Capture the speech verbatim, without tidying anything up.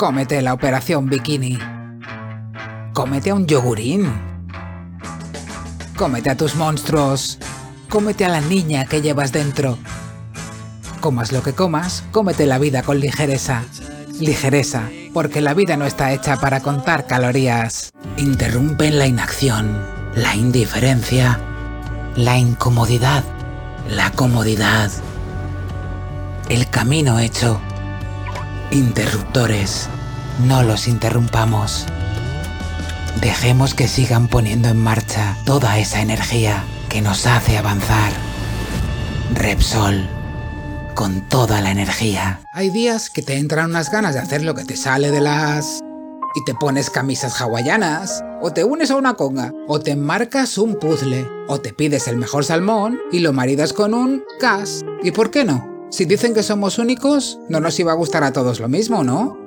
Cómete la operación bikini. Cómete a un yogurín. Cómete a tus monstruos. Cómete a la niña que llevas dentro. Comas lo que comas, cómete la vida con ligereza. Ligereza, porque la vida no está hecha para contar calorías. Interrumpen la inacción, la indiferencia, la incomodidad, la comodidad. El camino hecho. Interruptores, no los interrumpamos. Dejemos que sigan poniendo en marcha toda esa energía que nos hace avanzar. Repsol, con toda la energía. Hay días que te entran unas ganas de hacer lo que te sale de las... y te pones camisas hawaianas, o te unes a una conga, o te enmarcas un puzzle, o te pides el mejor salmón y lo maridas con un cas. ¿Y por qué no? Si dicen que somos únicos, no nos iba a gustar a todos lo mismo, ¿no?